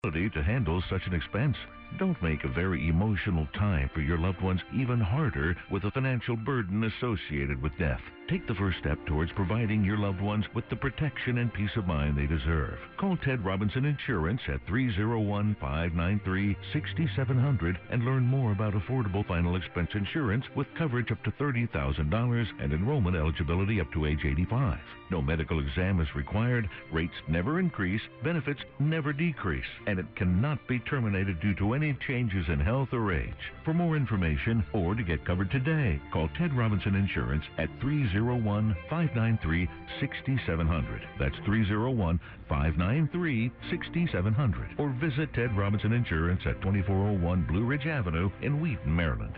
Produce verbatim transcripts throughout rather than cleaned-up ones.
to handle such an expense. Don't make a very emotional time for your loved ones even harder with the financial burden associated with death. Take the first step towards providing your loved ones with the protection and peace of mind they deserve. Call Ted Robinson Insurance at three oh one, five nine three, six seven zero zero and learn more about affordable final expense insurance with coverage up to thirty thousand dollars and enrollment eligibility up to age eighty-five. No medical exam is required, rates never increase, benefits never decrease, and it cannot be terminated due to any changes in health or age. For more information or to get covered today, call Ted Robinson Insurance at three oh one, five nine three, six seven zero zero. That's three oh one, five nine three, six seven zero zero. Or visit Ted Robinson Insurance at twenty-four oh one Blue Ridge Avenue in Wheaton, Maryland.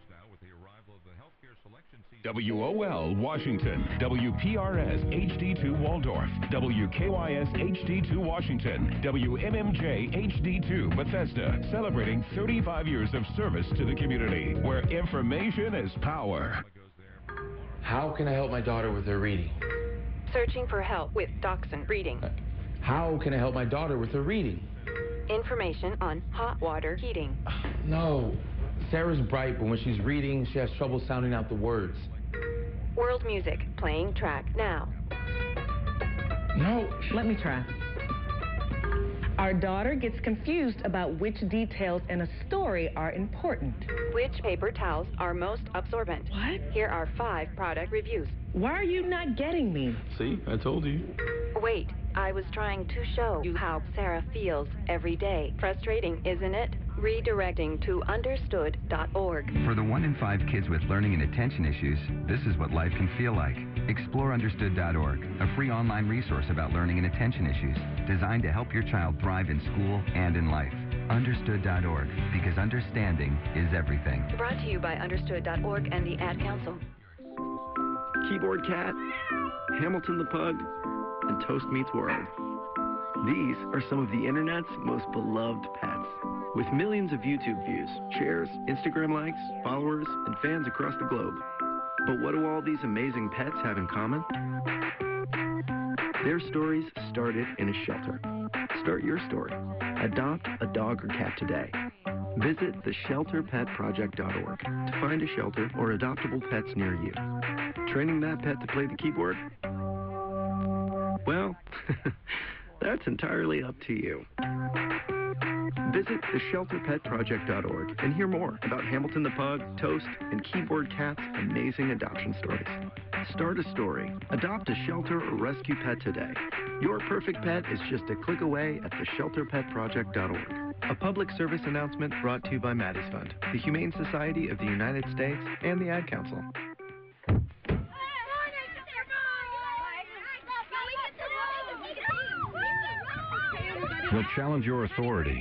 W O L Washington, W P R S H D two Waldorf, W K Y S H D two Washington, W M M J H D two Bethesda, celebrating thirty-five years of service to the community, where information is power. How can I help my daughter with her reading? Searching for help with Dachshund Reading. How can I help my daughter with her reading? Information on hot water heating. No. Sarah's bright, but when she's reading, she has trouble sounding out the words. World music, playing track now. No. Let me try. Our daughter gets confused about which details in a story are important. Which paper towels are most absorbent? What? Here are five product reviews. Why are you not getting me? See, I told you. Wait, I was trying to show you how Sarah feels every day. Frustrating, isn't it? Redirecting to understood dot org. For the one in five kids with learning and attention issues, this is what life can feel like. Explore understood dot org, a free online resource about learning and attention issues, designed to help your child thrive in school and in life. understood dot org, because understanding is everything. Brought to you by understood dot org and the Ad Council. Keyboard Cat, Hamilton the Pug, and Toast Meets World. These are some of the internet's most beloved pets. With millions of YouTube views, shares, Instagram likes, followers, and fans across the globe. But what do all these amazing pets have in common? Their stories started in a shelter. Start your story. Adopt a dog or cat today. Visit the shelter pet project dot org to find a shelter or adoptable pets near you. Training that pet to play the keyboard? Well, that's entirely up to you. Visit the shelter pet project dot org and hear more about Hamilton the Pug, Toast, and Keyboard Cat's amazing adoption stories. Start a story. Adopt a shelter or rescue pet today. Your perfect pet is just a click away at the shelter pet project dot org. A public service announcement brought to you by Maddie's Fund, the Humane Society of the United States, and the Ad Council. They'll challenge your authority.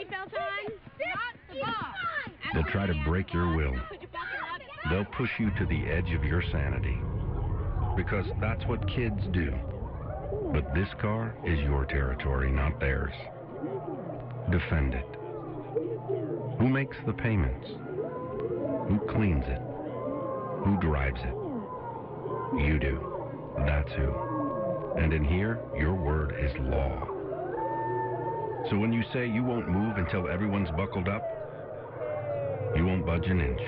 They'll try to break your will. They'll push you to the edge of your sanity. Because that's what kids do. But this car is your territory, not theirs. Defend it. Who makes the payments? Who cleans it? Who drives it? You do. That's who. And in here, your word is law. So when you say you won't move until everyone's buckled up, you won't budge an inch.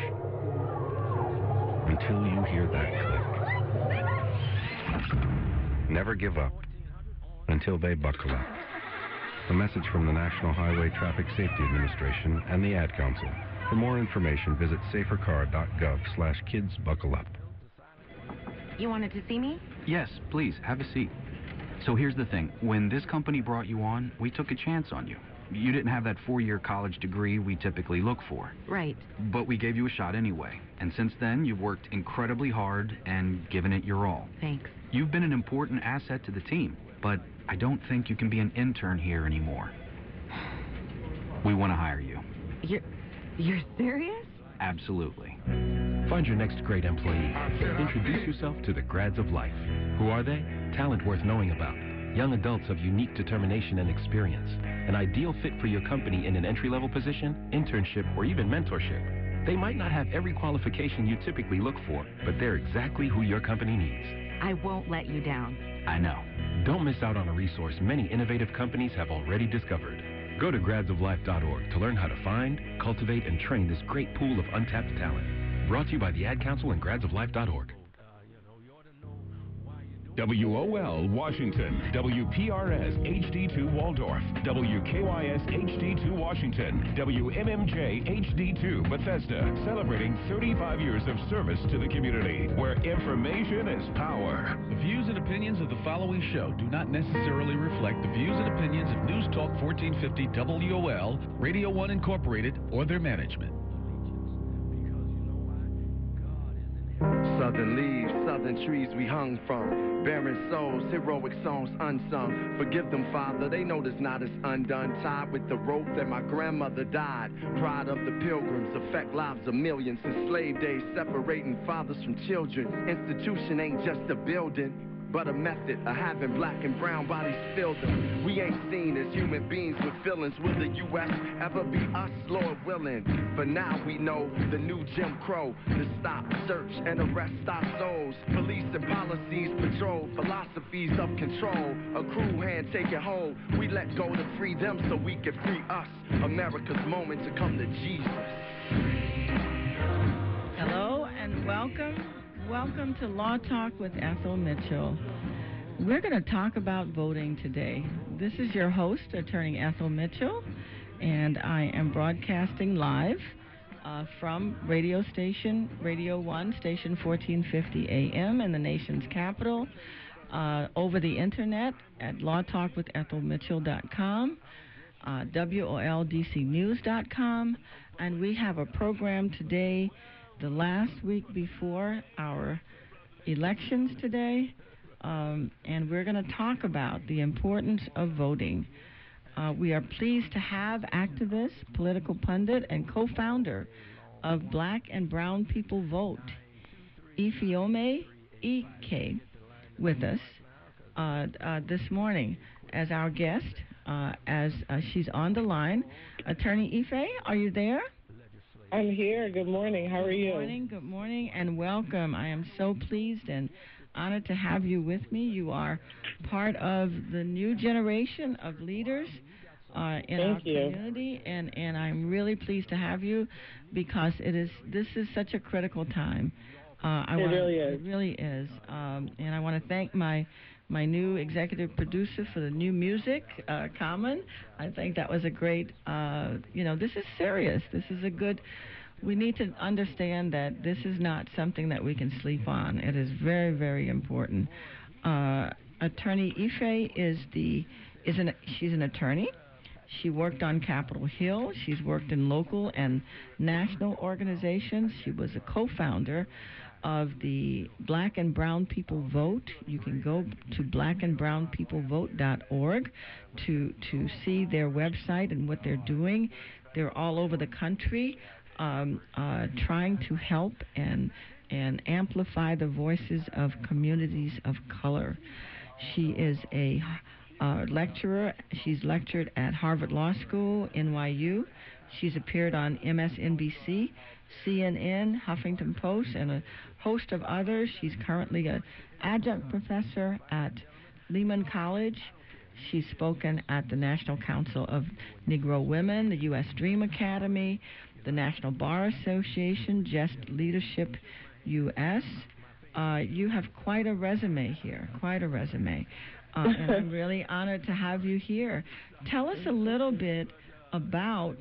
Until you hear that click. Never give up until they buckle up. A message from the National Highway Traffic Safety Administration and the Ad Council. For more information, visit safercar dot gov slash kids buckle up. You wanted to see me? Yes, please, have a seat. So here's the thing. When this company brought you on, we took a chance on you. You didn't have that four-year college degree we typically look for. Right. But we gave you a shot anyway. And since then, you've worked incredibly hard and given it your all. Thanks. You've been an important asset to the team, but I don't think you can be an intern here anymore. We want to hire you. You're... you're serious? Absolutely. Find your next great employee. Introduce yourself to the grads of life. Who are they? Talent worth knowing about. Young adults of unique determination and experience. An ideal fit for your company in an entry-level position, internship, or even mentorship. They might not have every qualification you typically look for, but they're exactly who your company needs. I won't let you down. I know. Don't miss out on a resource many innovative companies have already discovered. Go to grads of life dot org to learn how to find, cultivate, and train this great pool of untapped talent. Brought to you by the Ad Council and grads of life dot org. W O L Washington, W P R S H D two Waldorf, W K Y S H D two Washington, W M M J H D two Bethesda, celebrating thirty-five years of service to the community, where information is power. The views and opinions of the following show do not necessarily reflect the views and opinions of News Talk fourteen fifty W O L, Radio one Incorporated, or their management. Southern leaves, southern trees we hung from, barren souls, heroic songs unsung. Forgive them, Father, they know this knot is undone. Tied with the rope that my grandmother died. Pride of the pilgrims affect lives of millions. In slave days, separating fathers from children. Institution ain't just a building, but a method of having black and brown bodies fill them. We ain't seen as human beings with feelings. Will the U S ever be us, Lord willing? But now we know the new Jim Crow, to stop, search, and arrest our souls. Police and policies patrol philosophies of control. A cruel hand taking hold. We let go to free them so we can free us. America's moment to come to Jesus. Hello and welcome. Welcome to Law Talk with Ethel Mitchell. We're going to talk about voting today. This is your host, Attorney Ethel Mitchell, and I am broadcasting live uh, from radio station, Radio one, station fourteen fifty A M in the nation's capital, uh, over the internet at law talk with ethel mitchell dot com, uh, W O L D C news dot com, and we have a program today the last week before our elections today, um, and we're going to talk about the importance of voting. Uh, we are pleased to have activist, political pundit, and co-founder of Black and Brown People Vote, Ifeoma Ike, with us uh, uh, this morning as our guest, uh, as uh, she's on the line. Attorney Ife, are you there? I'm here. Good morning. How are you? Good morning. Good morning, and welcome. I am so pleased and honored to have you with me. You are part of the new generation of leaders uh, in Thank our you. community, and, and I'm really pleased to have you because it is this is such a critical time. Uh, I it wanna, really is. It really is, um, and I want to thank my. my new executive producer for the new music, uh, Common. I think that was a great, uh, you know, this is serious. This is a good, we need to understand that this is not something that we can sleep on. It is very, very important. Uh, Attorney Ife is the, is an, she's an attorney. She worked on Capitol Hill. She's worked in local and national organizations. She was a co-founder of the Black and Brown People Vote. You can go to black and brown people vote dot org to to see their website and what they're doing. They're all over the country um, uh, trying to help and and amplify the voices of communities of color. She is a uh, lecturer. She's lectured at Harvard Law School, N Y U. She's appeared on M S N B C, C N N, Huffington Post, and a host of others. She's currently an adjunct professor at Lehman College. She's spoken at the National Council of Negro Women, the U S Dream Academy, the National Bar Association, Just Leadership U S. Uh, you have quite a resume here, quite a resume. Uh, and I'm really honored to have you here. Tell us a little bit about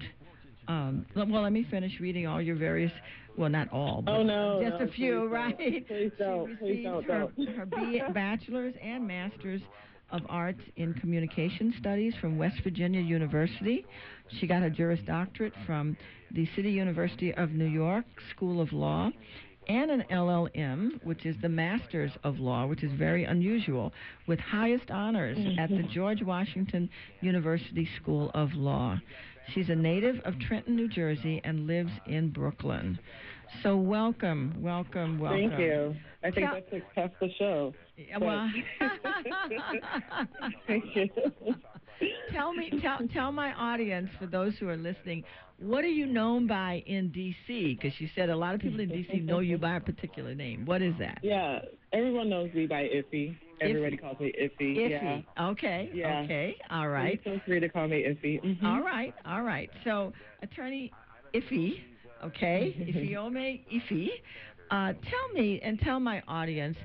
Um, well, let me finish reading all your various, well, not all, but oh, no, just no, a few, please right? Don't. Please don't. She Please don't. her, don't. her B- bachelor's and master's of arts in communication studies from West Virginia University. She got her Juris Doctorate from the City University of New York School of Law, and an L L M, which is the Masters of Law, which is very unusual, with highest honors mm-hmm. at the George Washington University School of Law. She's a native of Trenton, New Jersey, and lives in Brooklyn. So welcome, welcome, welcome. Thank you. I think Tell- that's half the show. Yeah, well, Thank you. tell me, tell tell my audience, for those who are listening, what are you known by in D C? Because you said a lot of people in D C know you by a particular name. What is that? Yeah, everyone knows me by Iffy. Everybody Iffy. calls me Iffy. Iffy. Yeah. Okay. Yeah. Okay. All right. Feel free to call me Iffy. Mm-hmm. All right. All right. So, Attorney Iffy, okay, Ifiome Iffy, uh, tell me and tell my audience,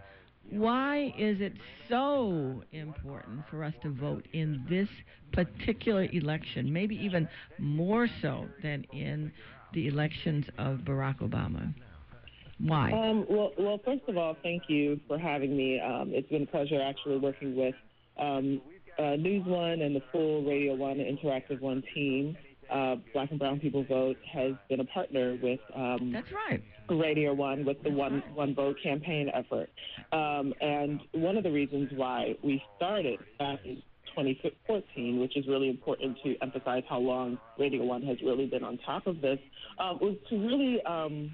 why is it so important for us to vote in this particular election, maybe even more so than in the elections of Barack Obama? Why? Um, well, well, first of all, thank you for having me. Um, it's been a pleasure actually working with um, uh, News One and the full Radio One, Interactive One team. Uh, Black and Brown People Vote has been a partner with um, That's right. Radio One with the That's One right. One Vote campaign effort. Um, and one of the reasons why we started back in twenty fourteen, which is really important to emphasize how long Radio One has really been on top of this, uh, was to really um,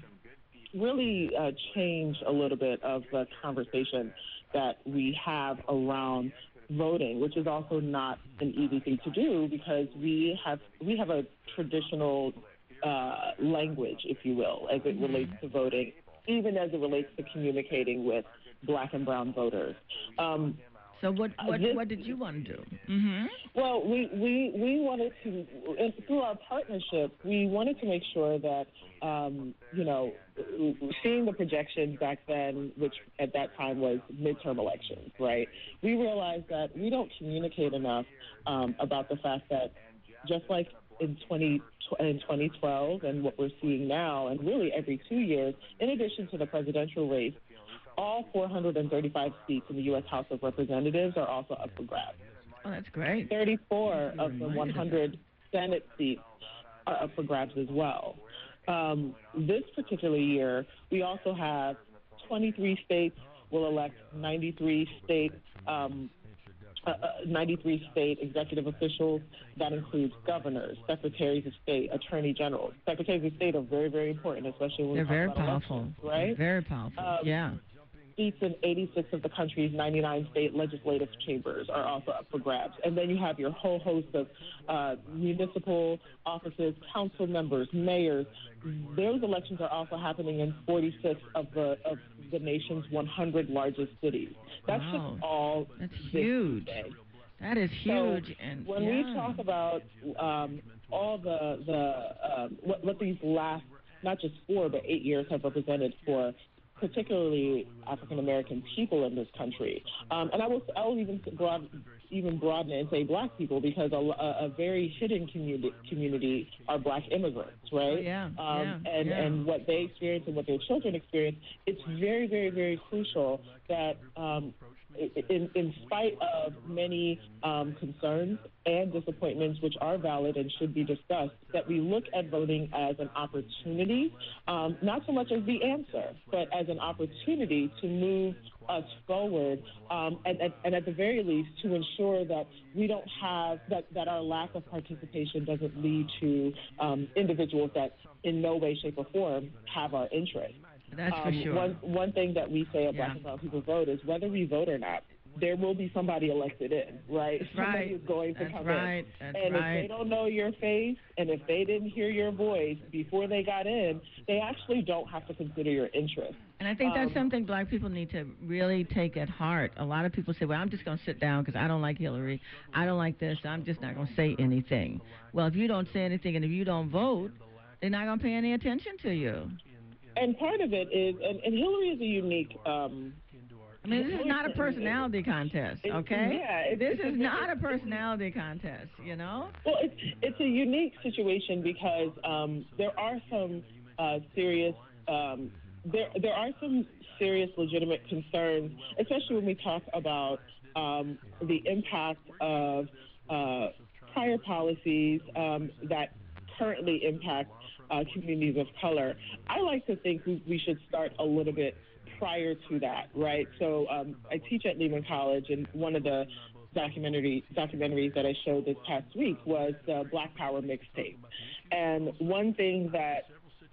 really uh, change a little bit of the conversation that we have around voting, which is also not an easy thing to do because we have we have a traditional uh, language, if you will, as it relates to voting, even as it relates to communicating with Black and brown voters. Um, So what what, this, what did you want to do? Mm-hmm. Well, we, we, we wanted to, and through our partnership, we wanted to make sure that, um, you know, seeing the projections back then, which at that time was midterm elections, right, we realized that we don't communicate enough um, about the fact that just like in twenty in twenty twelve and what we're seeing now, and really every two years, in addition to the presidential race, all four hundred thirty-five seats in the U S House of Representatives are also up for grabs. Oh, that's great. thirty-four of the one hundred Senate seats are up for grabs as well. Um, this particular year, we also have twenty-three states will elect ninety-three state um, uh, ninety-three state executive officials. That includes governors, secretaries of state, attorney generals. Secretaries of state are very, very important, especially when They're we talk very about powerful. elections, right? They're very powerful. Um, yeah. Seats in eighty-six of the country's ninety-nine state legislative chambers are also up for grabs. And then you have your whole host of uh, municipal offices, council members, mayors. Those elections are also happening in forty-six of the of the nation's one hundred largest cities. That's Wow. just all. That's this huge. day. That is huge. So and when yeah. we talk about um, all the the um, what, what these last not just four but eight years have represented for particularly African American people in this country, um, and I will I will even broad, even broaden it and say Black people because a, a, a very hidden community community are Black immigrants, right? Oh, yeah, Um, yeah, and yeah. and what they experience and what their children experience. It's very very very crucial that. Um, In, in spite of many um, concerns and disappointments, which are valid and should be discussed, that we look at voting as an opportunity, um, not so much as the answer, but as an opportunity to move us forward, um, and, and, and at the very least to ensure that we don't have, that, that our lack of participation doesn't lead to um, individuals that in no way, shape, or form have our interest. That's um, for sure. One, one thing that we say at Yeah. Black and Brown People Vote is whether we vote or not, there will be somebody elected in, right? That's Somebody right. is going to That's come right. in. That's and right. if they don't know your face and if they didn't hear your voice before they got in, they actually don't have to consider your interest. And I think that's Um, something Black people need to really take at heart. A lot of people say, well, I'm just going to sit down because I don't like Hillary. I don't like this. I'm just not going to say anything. Well, if you don't say anything and if you don't vote, they're not going to pay any attention to you. And part of it is, and, and Hillary is a unique. Um, I mean, this is not a personality contest, It- okay? yeah, it's- this it's is a- not a personality contest, you know? Well, it's it's a unique situation because um, there are some uh, serious um, there there are some serious legitimate concerns, especially when we talk about um, the impact of uh, prior policies um, that currently impact uh, communities of color. I like to think we, we should start a little bit prior to that, right? So um, I teach at Lehman College, and one of the documentary documentaries that I showed this past week was the Black Power mixtape. And one thing that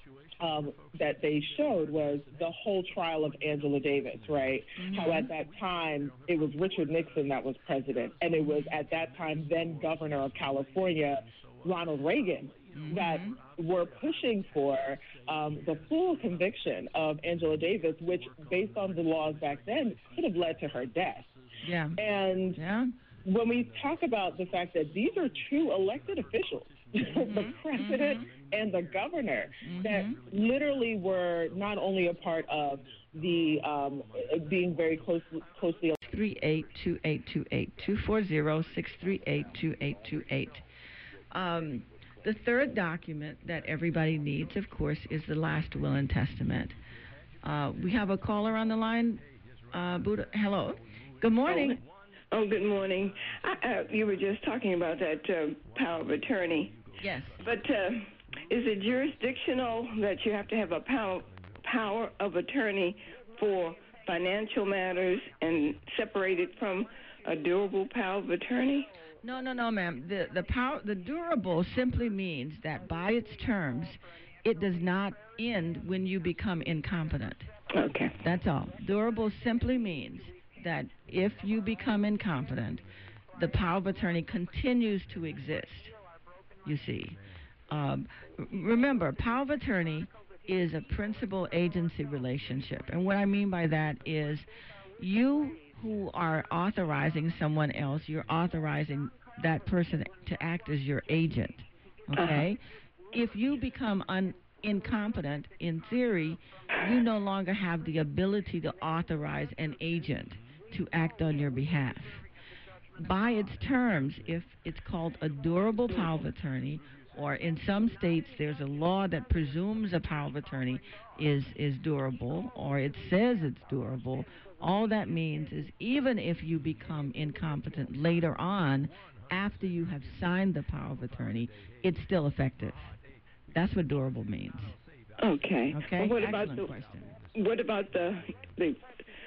um, that they showed was the whole trial of Angela Davis, right? Mm-hmm. How at that time it was Richard Nixon that was president, and it was at that time then governor of California, Ronald Reagan, mm-hmm. that were pushing for um, the full conviction of Angela Davis, which, based on the laws back then, could have led to her death. Yeah. And yeah. when we talk about the fact that these are two elected officials, mm-hmm. the president mm-hmm. and the governor, mm-hmm. that literally were not only a part of the um, being very close, closely. three eight two eight two eight, two four zero, six three eight, two eight two eight. Um, the third document that everybody needs, of course, is the last will and testament. Uh, we have a caller on the line. Uh, Buddha, hello. Good morning. Oh, oh good morning. I, uh, you were just talking about that uh, power of attorney. Yes. But uh, is it jurisdictional that you have to have a power, power of attorney for financial matters and separate it from a durable power of attorney? No, no, no, ma'am. The the power, the durable simply means that by its terms, it does not end when you become incompetent. Okay. That's all. Durable simply means that if you become incompetent, the power of attorney continues to exist. You see. Um, remember, power of attorney is a principal-agency relationship. And what I mean by that is you who are authorizing someone else, you're authorizing that person to act as your agent, okay? Uh-huh. If you become un- incompetent, in theory, you no longer have the ability to authorize an agent to act on your behalf. By its terms, if it's called a durable power of attorney, or in some states there's a law that presumes a power of attorney is, is durable, or it says it's durable, all that means is even if you become incompetent later on, after you have signed the power of attorney, it's still effective. That's what durable means. Okay. Okay. Well, what Excellent about the, question. What about the the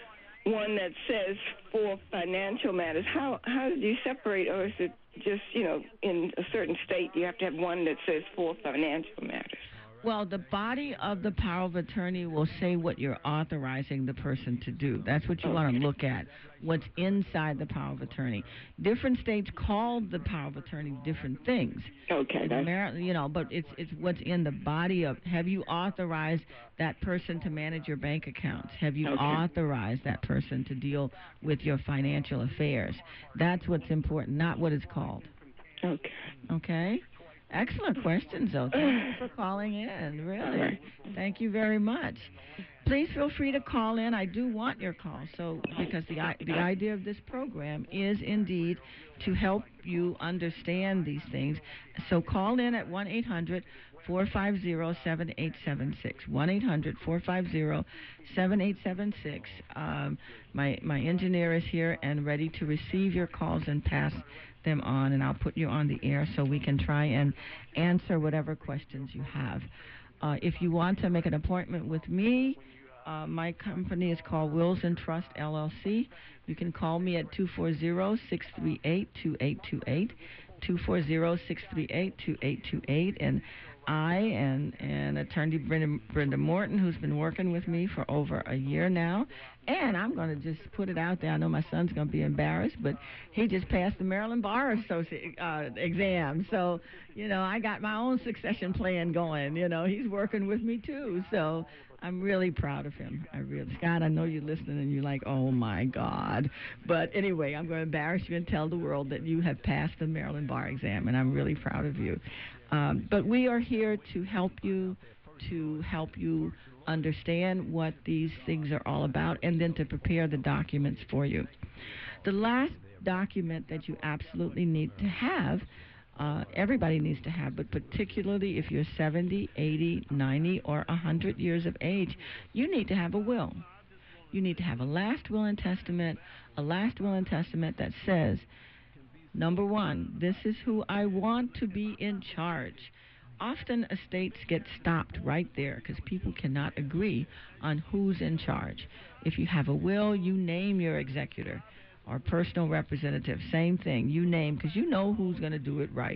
one that says for financial matters? How how do you separate, or is it just, you know, in a certain state you have to have one that says for financial matters? Well, the body of the power of attorney will say what you're authorizing the person to do. That's what you okay. want to look at, what's inside the power of attorney. Different states call the power of attorney different things. Okay. Maryland, you know, but it's it's what's in the body of, have you authorized that person to manage your bank accounts? Have you okay. authorized that person to deal with your financial affairs? That's what's important, not what it's called. Okay. Okay? Excellent questions, though. Thank you for calling in, really. Right. Thank you very much. Please feel free to call in. I do want your call, so because the the idea of this program is indeed to help you understand these things. So call in at one eight hundred, four five zero, seven eight seven six. one eight hundred, four five zero, seven eight seven six. Um, my, my engineer is here and ready to receive your calls and pass them on, and I'll put you on the air so we can try and answer whatever questions you have. Uh, if you want to make an appointment with me, uh, my company is called Wills and Trust, L L C. You can call me at two four zero, six three eight, two eight two eight, two four zero, six three eight, two eight two eight, and I and, and attorney Brenda, Brenda Morton, who's been working with me for over a year now. And I'm going to just put it out there. I know my son's going to be embarrassed, but he just passed the Maryland Bar Association uh, exam. So, you know, I got my own succession plan going. You know, he's working with me, too. So I'm really proud of him. I really, Scott, I know you're listening and you're like, oh, my God. But anyway, I'm going to embarrass you and tell the world that you have passed the Maryland Bar exam, and I'm really proud of you. Um, but we are here to help you, to help you understand what these things are all about, and then to prepare the documents for you. The last document that you absolutely need to have, uh, everybody needs to have, but particularly if you're seventy, eighty, ninety, or one hundred years of age, you need to have a will. You need to have a last will and testament, a last will and testament that says, number one, this is who I want to be in charge. Often estates get stopped right there because people cannot agree on who's in charge. If you have a will, you name your executor or personal representative. Same thing. You name, because you know who's going to do it right.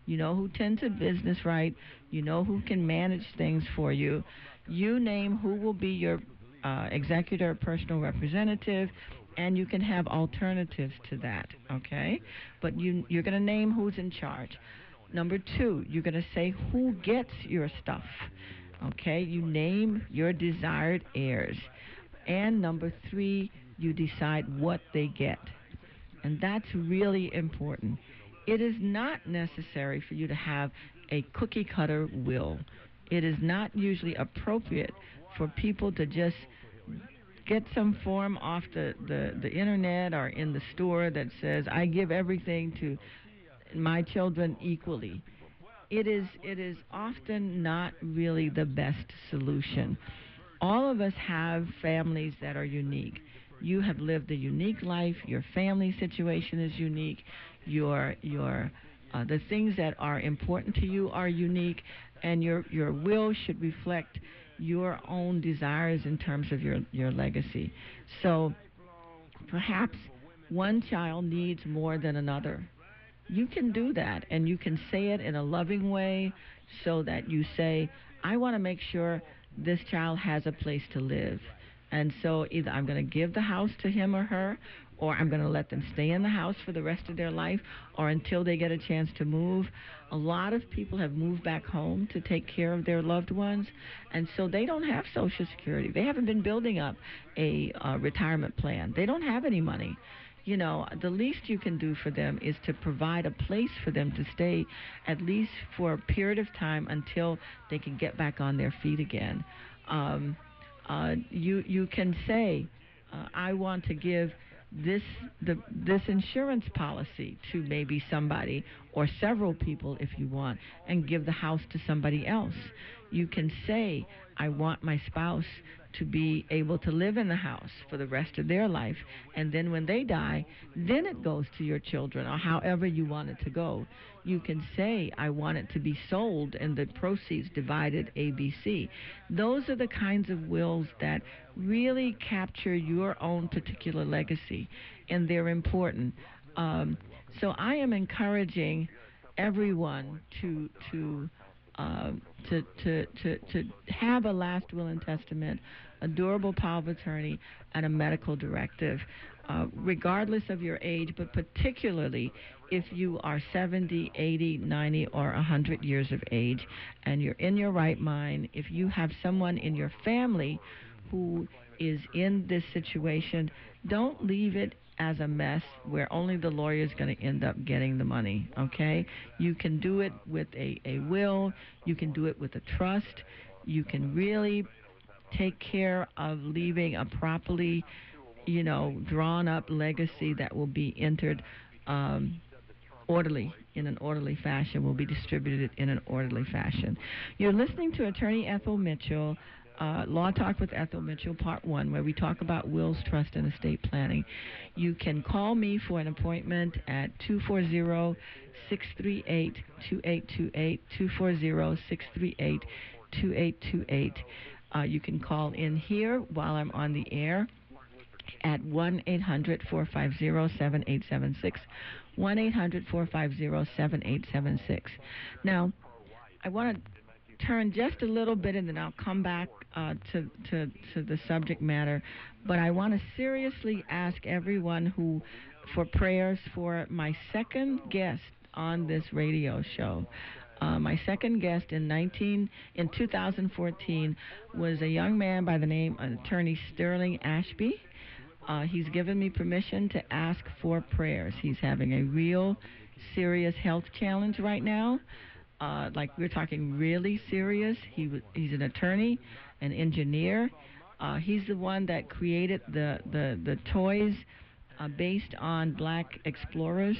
You know who tends to business right. You know who can manage things for you. You name who will be your uh, executor, personal representative, and you can have alternatives to that, okay? But you, you're going to name who's in charge. Number two, you're going to say who gets your stuff, okay? You name your desired heirs. And number three, you decide what they get. And that's really important. It is not necessary for you to have a cookie-cutter will. It is not usually appropriate for people to just get some form off the, the, the internet or in the store that says, I give everything to my children equally. It is, it is often not really the best solution. All of us have families that are unique. You have lived a unique life. Your family situation is unique. Your, your, uh, the things that are important to you are unique, and your, your will should reflect your own desires in terms of your, your legacy. So perhaps one child needs more than another. You can do that, and you can say it in a loving way so that you say, I want to make sure this child has a place to live. And so either I'm going to give the house to him or her, or I'm going to let them stay in the house for the rest of their life, or until they get a chance to move. A lot of people have moved back home to take care of their loved ones, and so they don't have Social Security. They haven't been building up a uh, retirement plan. They don't have any money. You know, the least you can do for them is to provide a place for them to stay, at least for a period of time until they can get back on their feet again. Um, uh, you you can say, uh, I want to give this the this insurance policy to maybe somebody or several people if you want, and give the house to somebody else. You can say, I want my spouse to be able to live in the house for the rest of their life, and then when they die, then it goes to your children, or however you want it to go. You can say, I want it to be sold and the proceeds divided A B C. Those are the kinds of wills that really capture your own particular legacy, and they're important. Um, so I am encouraging everyone to to Uh, to, to, to, to have a last will and testament, a durable power of attorney, and a medical directive, uh, regardless of your age, but particularly if you are seventy, eighty, ninety, or one hundred years of age, and you're in your right mind. If you have someone in your family who is in this situation, don't leave it as a mess where only the lawyer is going to end up getting the money, okay? You can do it with a, a will. You can do it with a trust. You can really take care of leaving a properly, you know, drawn-up legacy that will be entered um, orderly, in an orderly fashion, will be distributed in an orderly fashion. You're listening to Attorney Ethel Mitchell, Uh, Law Talk with Ethel Mitchell, Part one, where we talk about wills, trust, and estate planning. You can call me for an appointment at two four zero, six three eight, two eight two eight, two four zero, six three eight, two eight two eight. Uh, you can call in here while I'm on the air at one eight hundred, four five zero, seven eight seven six, one eight hundred, four five zero, seven eight seven six. Now, I want to turn just a little bit, and then I'll come back uh, to, to, to the subject matter. But I want to seriously ask everyone who, for prayers for my second guest on this radio show. Uh, my second guest in nineteen in two thousand fourteen was a young man by the name of Attorney Sterling Ashby. Uh, he's given me permission to ask for prayers. He's having a real serious health challenge right now. Uh, like we're talking really serious. He w- he's an attorney, an engineer. Uh, he's the one that created the the the toys uh, based on black explorers,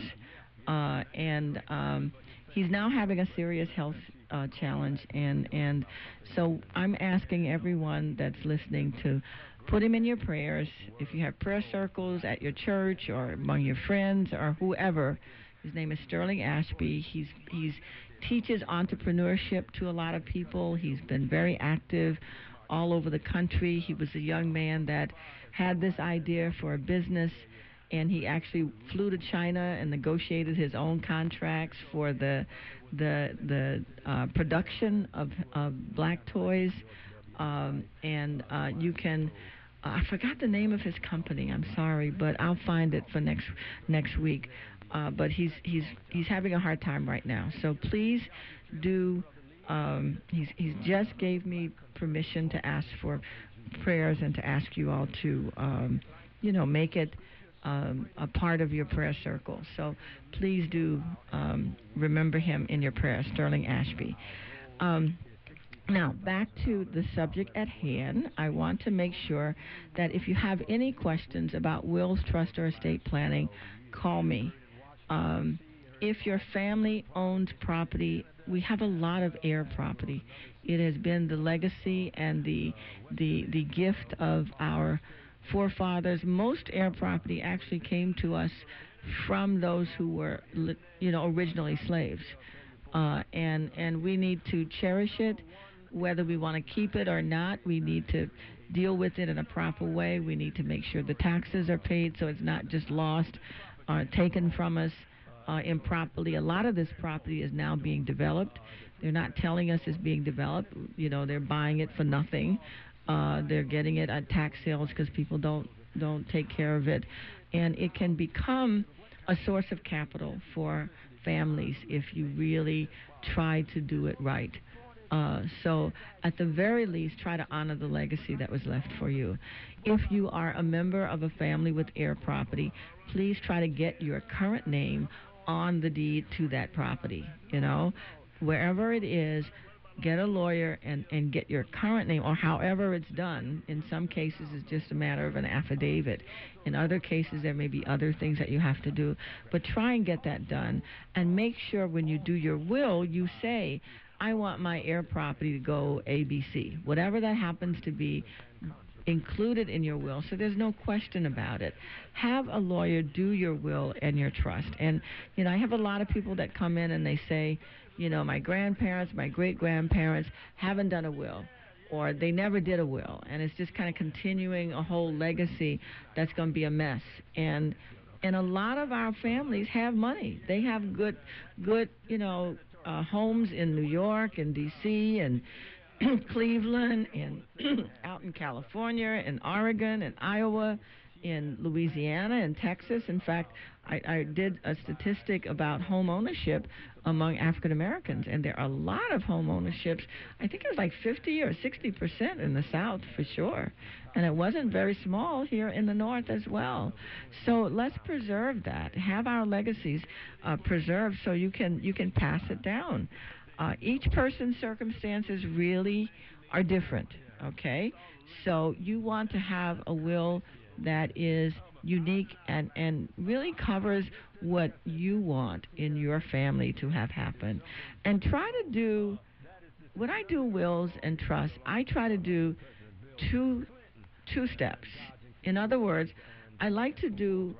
uh, and um, he's now having a serious health uh, challenge. And and so I'm asking everyone that's listening to put him in your prayers. If you have prayer circles at your church or among your friends or whoever, his name is Sterling Ashby. He's he's teaches entrepreneurship to a lot of people. He's been very active all over the country. He was a young man that had this idea for a business, and he actually flew to China and negotiated his own contracts for the the the uh, production of, of black toys, um, and uh, you can. Uh, I forgot the name of his company. I'm sorry, but I'll find it for next next week. Uh, but he's he's he's having a hard time right now. So please do. Um, he's he's just gave me permission to ask for prayers and to ask you all to um, you know make it um, a part of your prayer circle. So please do um, remember him in your prayers, Sterling Ashby. Um, Now, back to the subject at hand, I want to make sure that if you have any questions about wills, trust, or estate planning, call me. Um, if your family owns property, we have a lot of heir property. It has been the legacy and the the the gift of our forefathers. Most heir property actually came to us from those who were, you know, originally slaves, uh, and and we need to cherish it. Whether we want to keep it or not, we need to deal with it in a proper way. We need to make sure the taxes are paid so it's not just lost or taken from us uh, improperly. A lot of this property is now being developed. They're not telling us it's being developed. You know, they're buying it for nothing. Uh, they're getting it at tax sales because people don't don't take care of it. And it can become a source of capital for families if you really try to do it right. Uh, so at the very least, try to honor the legacy that was left for you. If you are a member of a family with heir property, please try to get your current name on the deed to that property. You know, wherever it is, get a lawyer and, and get your current name, or however it's done. In some cases, it's just a matter of an affidavit. In other cases, there may be other things that you have to do. But try and get that done, and make sure when you do your will, you say, I want my heir property to go A B C. Whatever that happens to be, included in your will, so there's no question about it. Have a lawyer do your will and your trust. And, you know, I have a lot of people that come in and they say, you know, my grandparents, my great-grandparents haven't done a will, or they never did a will, and it's just kind of continuing a whole legacy that's going to be a mess. And and a lot of our families have money. They have good, good, you know, uh, homes in New York and D C and Cleveland and out in California and Oregon and Iowa, in Louisiana and Texas. In fact, I, I did a statistic about home ownership among African Americans, and there are a lot of home ownerships. I think it was like fifty or sixty percent in the South for sure, and it wasn't very small here in the North as well. So let's preserve that. Have our legacies uh, preserved so you can you can pass it down. Uh, each person's circumstances really are different, okay? So you want to have a will that is unique and, and really covers what you want in your family to have happen. And try to do, when I do wills and trusts, I try to do two, two steps. In other words, I like to do,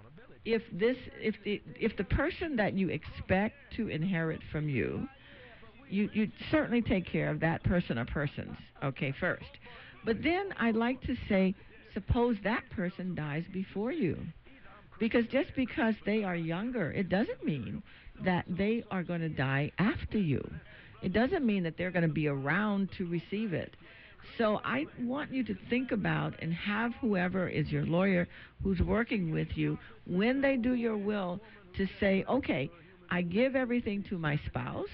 if this, if the, if the person that you expect to inherit from you, You, you certainly take care of that person or persons, okay, first. But then I like to say, suppose that person dies before you. Because just because they are younger, it doesn't mean that they are going to die after you. It doesn't mean that they're going to be around to receive it. So I want you to think about and have whoever is your lawyer who's working with you, when they do your will, to say, okay, I give everything to my spouse,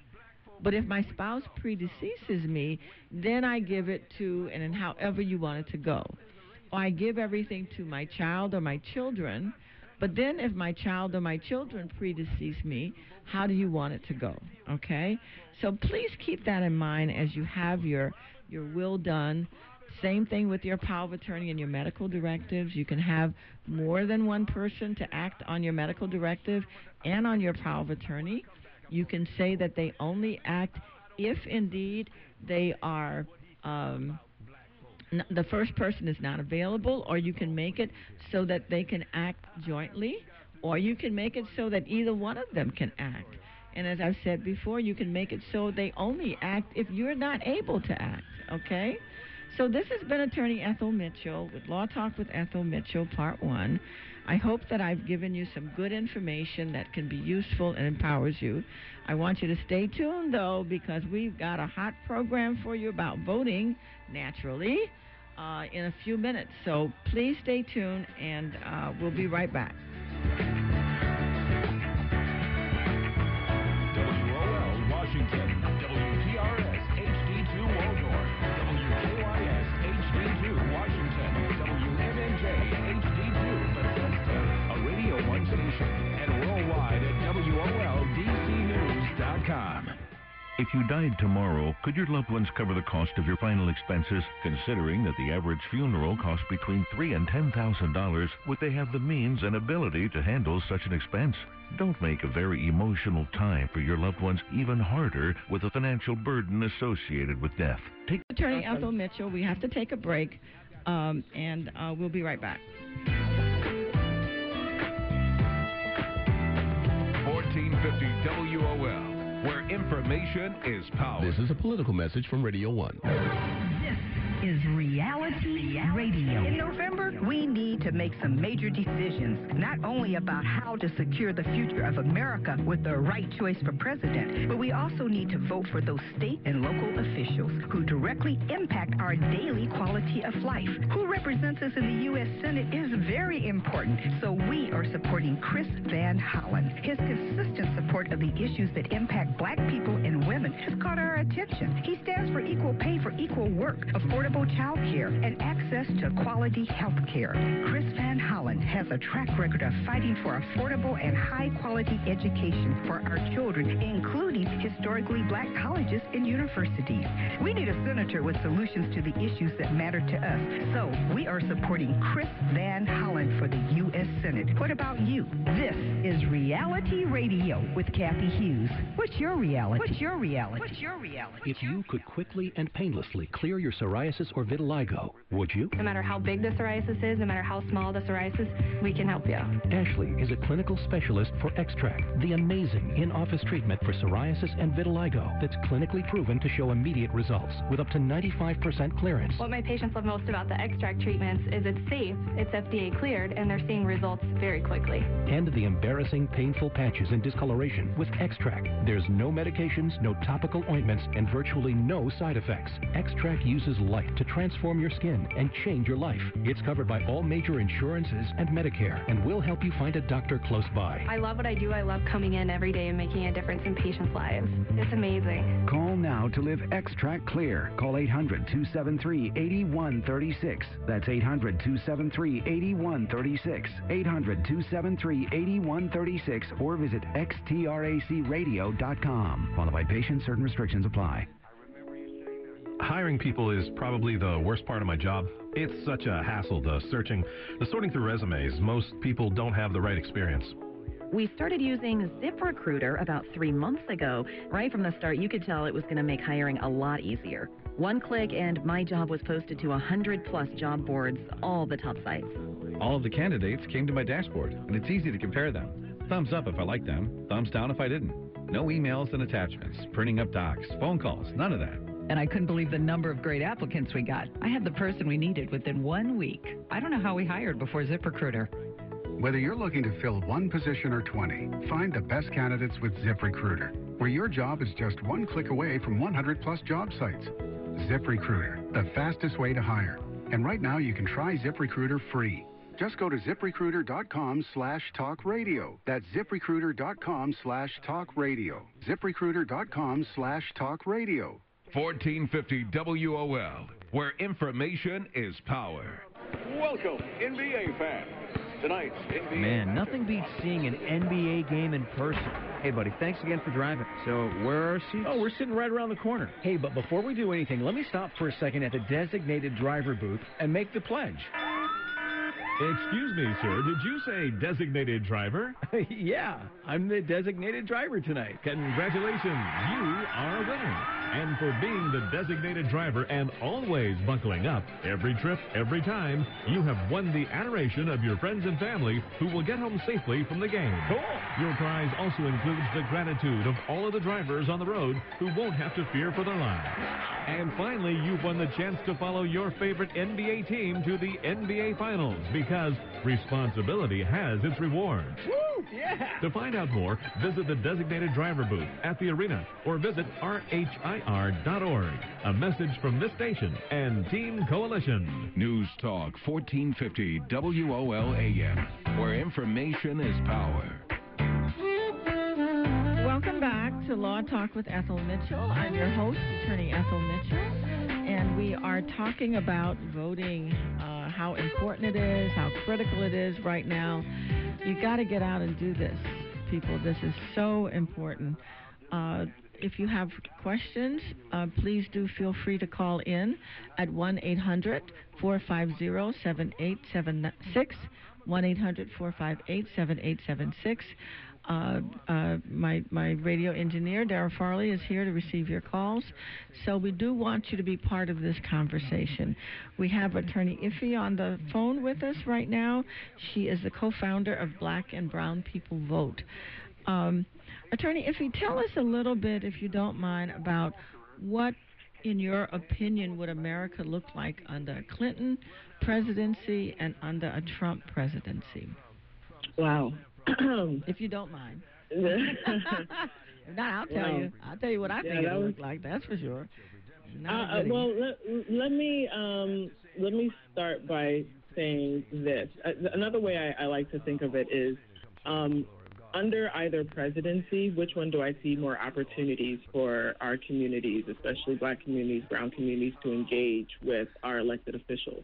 but if my spouse predeceases me, then I give it to, and then however you want it to go. Or I give everything to my child or my children, but then if my child or my children predecease me, how do you want it to go, okay? So please keep that in mind as you have your, your will done. Same thing with your power of attorney and your medical directives. You can have more than one person to act on your medical directive and on your power of attorney. You can say that they only act if indeed they are, um, n the first person is not available, or you can make it so that they can act jointly, or you can make it so that either one of them can act. And as I've said before, you can make it so they only act if you're not able to act, okay? So this has been Attorney Ethel Mitchell with Law Talk with Ethel Mitchell, Part one. I hope that I've given you some good information that can be useful and empowers you. I want you to stay tuned, though, because we've got a hot program for you about voting, naturally, uh, in a few minutes. So please stay tuned, and uh, we'll be right back. W O L Washington, W P R S H D two Waldorf, W K Y S H D two Washington, W M M J H D two Bethesda, a Radio one station, and worldwide at W O L D C news dot com. If you died tomorrow, could your loved ones cover the cost of your final expenses? Considering that the average funeral costs between three and ten thousand dollars, would they have the means and ability to handle such an expense? Don't make a very emotional time for your loved ones even harder with the financial burden associated with death. Take Attorney Ethel Mitchell, we have to take a break, um, and uh, we'll be right back. fourteen fifty W O L. Where information is power. This is a political message from Radio one. This is Reality Radio. In November, we need to make some major decisions, not only about how to secure the future of America with the right choice for president, but we also need to vote for those state and local officials who directly impact our daily quality of life. Who represents us in the U S Senate is very important, so we are supporting Chris Van Hollen. His consistent support of the issues that impact black people and women has caught our attention. He stands for equal pay for equal work, affordable child care, and access to quality health care. Chris Van Hollen has a track record of fighting for affordable and high-quality education for our children, including historically black colleges and universities. We need a senator with solutions to the issues that matter to us, so we are supporting Chris Van Hollen for the U S Senate. What about you? This is Reality Radio with Kathy Hughes. What's your reality? What's your reality? What's your reality? If you could quickly and painlessly clear your psoriasis or vitiligo, would you? No matter how big the psoriasis is, no matter how small the psoriasis, we can help you. Ashley is a clinical specialist for Extract, the amazing in-office treatment for psoriasis and vitiligo that's clinically proven to show immediate results with up to ninety-five percent clearance. What my patients love most about the Extract treatments is it's safe, it's F D A cleared, and they're seeing results very quickly. And the embarrassing, painful patches and discoloration with Extract. There's no medications, no topical ointments, and virtually no side effects. Extract uses light to transform your skin and change your life. It's covered by all major insurances and Medicare, and will help you find a doctor close by. I love what I do. I love coming in every day and making a difference in patients' lives. It's amazing. Call now to live Extract Clear. Call eight hundred, two seven three, eight one three six. That's eight hundred, two seven three, eight one three six. eight hundred, two seven three, eight one three six or visit x t r a c radio dot com. Qualified patients, certain restrictions apply. Hiring people is probably the worst part of my job. It's such a hassle, the searching, the sorting through resumes. Most people don't have the right experience. We started using ZipRecruiter about three months ago. Right from the start, you could tell it was going to make hiring a lot easier. One click and my job was posted to one hundred plus job boards, all the top sites. All of the candidates came to my dashboard, and it's easy to compare them. Thumbs up if I liked them, thumbs down if I didn't. No emails and attachments, printing up docs, phone calls, none of that. And I couldn't believe the number of great applicants we got. I had the person we needed within one week. I don't know how we hired before ZipRecruiter. Whether you're looking to fill one position or twenty, find the best candidates with ZipRecruiter, where your job is just one click away from one hundred plus job sites. ZipRecruiter, the fastest way to hire. And right now you can try ZipRecruiter free. Just go to ZipRecruiter.com slash talk radio. That's ZipRecruiter.com slash talk radio. ZipRecruiter.com slash talk radio. fourteen fifty W O L, where information is power. Welcome, N B A fans. Tonight's N B A... Man, nothing beats seeing an N B A game in person. Hey, buddy, thanks again for driving. So, where are our seats? Oh, we're sitting right around the corner. Hey, but before we do anything, let me stop for a second at the designated driver booth and make the pledge. Excuse me, sir. Did you say designated driver? Yeah, I'm the designated driver tonight. Congratulations. You are a winner. and for being the designated driver and always buckling up. Every trip, every time, you have won the adoration of your friends and family who will get home safely from the game. Cool. Your prize also includes the gratitude of all of the drivers on the road who won't have to fear for their lives. And finally, you've won the chance to follow your favorite N B A team to the N B A Finals because responsibility has its rewards. Woo! Yeah! To find out more, visit the designated driver booth at the arena or visit R H I R dot org. A message from this station and Team Coalition. News Talk fourteen fifty W O L A M, where information is power. Welcome back to Law Talk with Ethel Mitchell. I'm your host, Attorney Ethel Mitchell, and we are talking about voting, uh, how important it is, how critical it is right now. You got to get out and do this, people. This is so important. Uh, if you have questions, uh, please do feel free to call in at one eight hundred, four five zero, seven eight seven six, one eight hundred, four five eight, seven eight seven six. Uh, uh, my my radio engineer, Dara Farley, is here to receive your calls. So we do want you to be part of this conversation. We have Attorney Iffy on the phone with us right now. She is the co-founder of Black and Brown People Vote. Um, Attorney Iffy, tell us a little bit, if you don't mind, about what, in your opinion, would America look like under a Clinton presidency and under a Trump presidency? Wow. If you don't mind. If not, I'll tell Wow. you. I'll tell you what I Yeah, think it that would was- look like. That's for sure. Uh, Not uh, really. well, let, let me um, let me start by saying this. Uh, another way I, I like to think of it is, um, under either presidency, which one do I see more opportunities for our communities, especially Black communities, brown communities, to engage with our elected officials?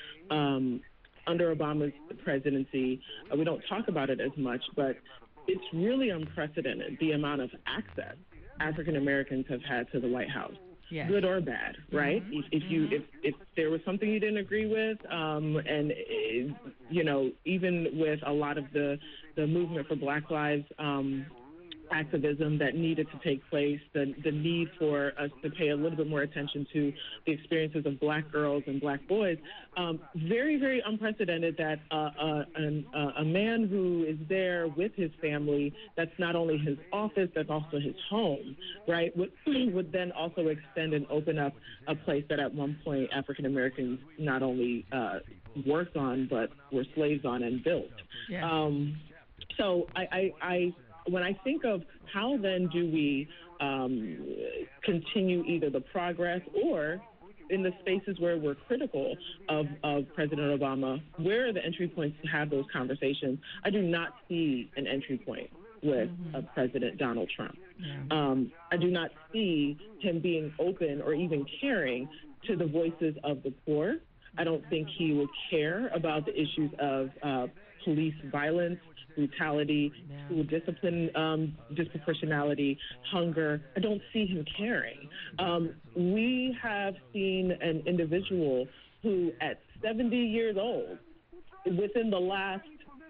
Um, under Obama's presidency, uh, we don't talk about it as much, but it's really unprecedented, the amount of access African Americans have had to the White House. Yes. Good or bad, right? If, if you if, if there was something you didn't agree with, um, and uh, you know, even with a lot of the the movement for Black Lives um, activism that needed to take place, the the need for us to pay a little bit more attention to the experiences of Black girls and Black boys, um, very very unprecedented that uh, uh, an, uh, a man who is there with his family, that's not only his office, that's also his home, right? Would would then also extend and open up a place that at one point African Americans not only uh, worked on but were slaves on and built. Yeah. Um, so I, I, I when I think of how then do we um, continue either the progress or in the spaces where we're critical of, of President Obama, where are the entry points to have those conversations? I do not see an entry point with Mm-hmm. uh, President Donald Trump. Um, I do not see him being open or even caring to the voices of the poor. I don't think he will care about the issues of uh, police violence, brutality, school discipline, um, disproportionality, hunger. I don't see him caring. Um, we have seen an individual who, at seventy years old, within the last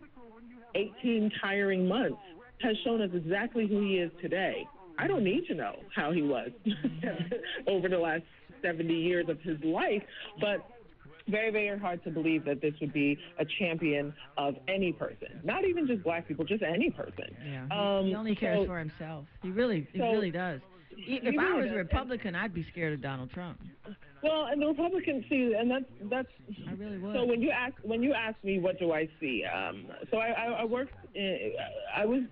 eighteen tiring months, has shown us exactly who he is today. I don't need to know how he was over the last seventy years of his life, but very, very hard to believe that this would be a champion of any person, not even just Black people, just any person. Yeah. Um, he only cares so- for himself. He really, he so- really does. He If I really was a does. Republican, I'd be scared of Donald Trump. Well, and the Republicans see, and that's that's. I really would. So when you ask when you ask me what do I see, um, so I, I, I worked, in, I was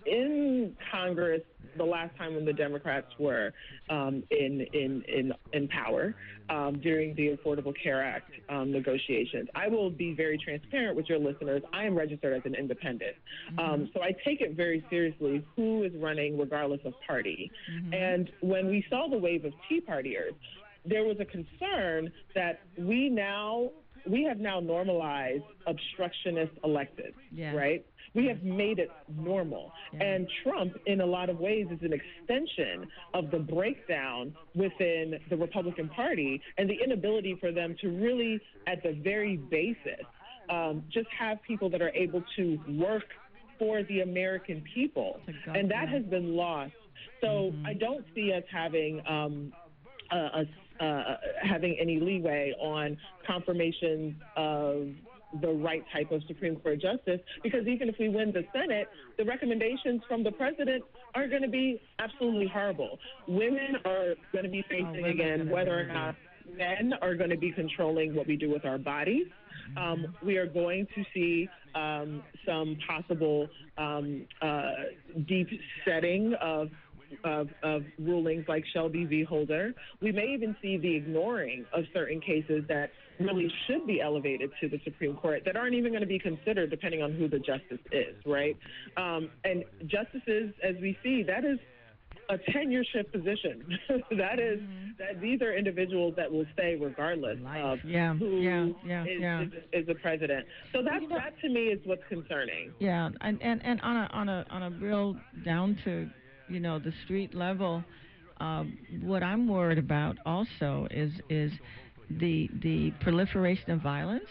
in Congress the last time when the Democrats were um, in in in in power um, during the Affordable Care Act um, negotiations. I will be very transparent with your listeners. I am registered as an independent, um, so I take it very seriously who is running regardless of party. And when we saw the wave of Tea Partiers, there was a concern that we now we have now normalized obstructionist elected, Yeah. right? We have made it normal. And Trump, in a lot of ways, is an extension of the breakdown within the Republican Party and the inability for them to really, at the very basis, um, just have people that are able to work for the American people. And that has been lost. So Mm-hmm. I don't see us having um, uh, a, uh, having any leeway on confirmations of the right type of Supreme Court justice, because even if we win the Senate, the recommendations from the president are going to be absolutely horrible. Women are going to be facing, oh, again, whether or not men are going to be controlling what we do with our bodies. Um, we are going to see um, some possible um, uh, deep setting of Of, of rulings like Shelby v. Holder. We may even see the ignoring of certain cases that really should be elevated to the Supreme Court that aren't even going to be considered depending on who the justice is, right? Um, and justices, as we see, that is a tenureship position. that is, Mm-hmm. that these are individuals that will stay regardless of Yeah, who yeah, yeah, is, yeah. is, is the president. So that, you know- that to me is what's concerning. Yeah, and, and, and on a on a on a real down to, you know, the street level, um, what I'm worried about also is is the the proliferation of violence.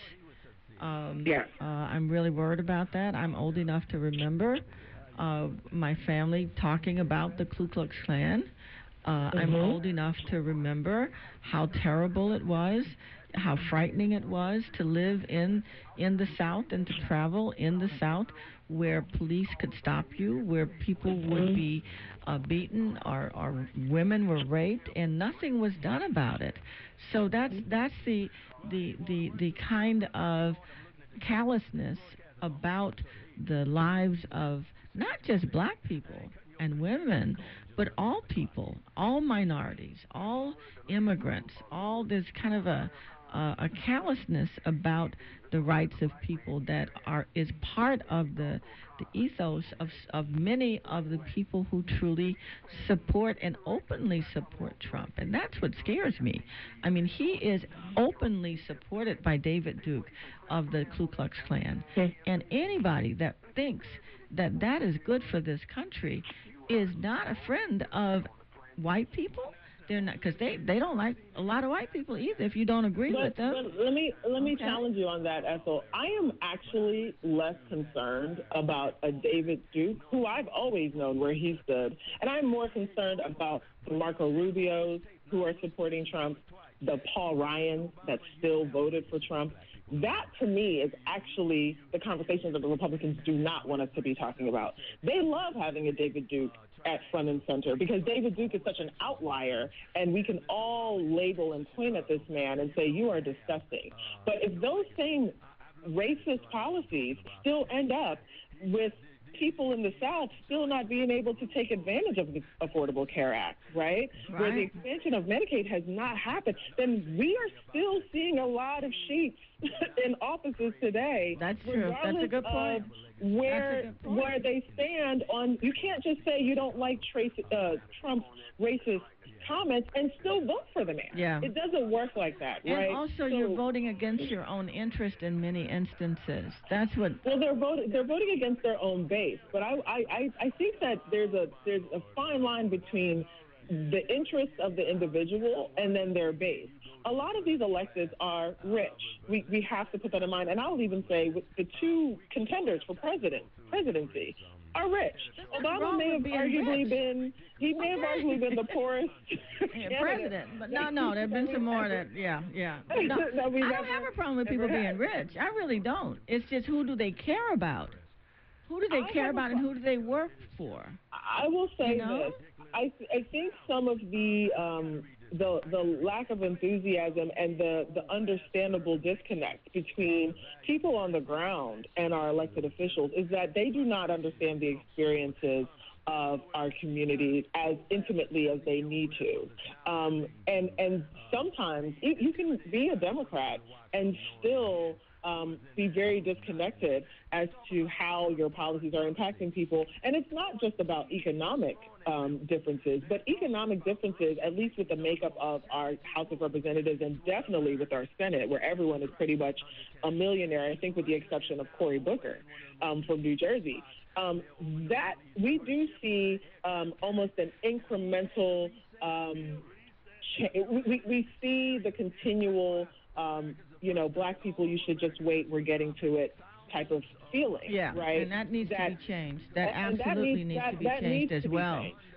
Um, yeah. Uh, I'm really worried about that. I'm old enough to remember uh, my family talking about the Ku Klux Klan. Uh, I'm Mhm. old enough to remember how terrible it was, how frightening it was to live in in the South and to travel in the South, where police could stop you, where people would be uh, beaten, or, or women were raped, and nothing was done about it. So that's that's the the the the kind of callousness about the lives of not just black people and women, but all people, all minorities, all immigrants, all this kind of a uh, a callousness about the rights of people that are is part of the the ethos of of many of the people who truly support and openly support Trump, and that's what scares me. I mean, he is openly supported by David Duke of the Ku Klux Klan, and anybody that thinks that that is good for this country is not a friend of white people. They're not, because they, they don't like a lot of white people either if you don't agree But, with them. but let me let me Okay. challenge you on that, Ethel. I am actually less concerned about a David Duke, who I've always known where he stood, and I'm more concerned about the Marco Rubios who are supporting Trump, the Paul Ryan that still voted for Trump. That, to me, is actually the conversations that the Republicans do not want us to be talking about. They love having a David Duke at front and center because David Duke is such an outlier, and we can all label and point at this man and say, you are disgusting. But if those same racist policies still end up with people in the South still not being able to take advantage of the Affordable Care Act, right? Right. Where the expansion of Medicaid has not happened, then we are still seeing a lot of sheets in offices today. That's true. That's a good point. Of where That's a good point. where they stand on, you can't just say you don't like Trace, uh, Trump's racist comments and still vote for the man. Yeah. It doesn't work like that, And right? also, So- you're voting against your own interest in many instances. That's what. Well, they're voting. They're voting against their own base, but I, I, I, I think that there's a there's a fine line between the interests of the individual and then their base. A lot of these electeds are rich. We we have to put that in mind. And I'll even say with the two contenders for president presidency are rich. Obama wrong may with have being arguably rich. been he may have arguably been the poorest Yeah, candidate. president, but no, no, there've been some more that, yeah, yeah. No, That we've I don't ever- have a problem with people ever being had. rich. I really don't. It's just who do they care about? Who do they I care have a about, and who do they work for? I will say You know? this. I th- I think some of the um, the the lack of enthusiasm and the, the understandable disconnect between people on the ground and our elected officials is that they do not understand the experiences of our communities as intimately as they need to. Um, and and sometimes you, you can be a Democrat and still um, be very disconnected as to how your policies are impacting people. And it's not just about economic um, differences, but economic differences, at least with the makeup of our House of Representatives and definitely with our Senate, where everyone is pretty much a millionaire, I think with the exception of Cory Booker um, from New Jersey. Um, that we do see um, almost an incremental um, cha- we, we see the continual um, you know, black people, you should just wait, we're getting to it type of feeling, Yeah, right? and that needs That- to be changed. That and that absolutely needs- needs that- to be that changed needs as to be well. changed.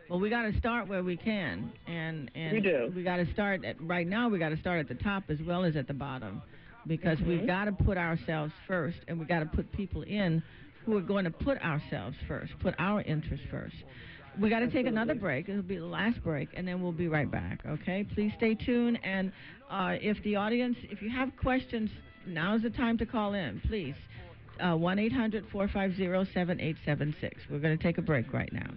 Well, we got to start where we can, and and We do. we got to start at right now. We got to start at the top as well as at the bottom, because Mhm. we've got to put ourselves first, and we got to put people in who are going to put ourselves first, put our interests first. We got to take another break. It'll be the last break, and then we'll be right back. Okay? Please stay tuned, and uh, if the audience, if you have questions, now's the time to call in. Please, uh, one eight hundred four five zero seven eight seven six. We're going to take a break right now.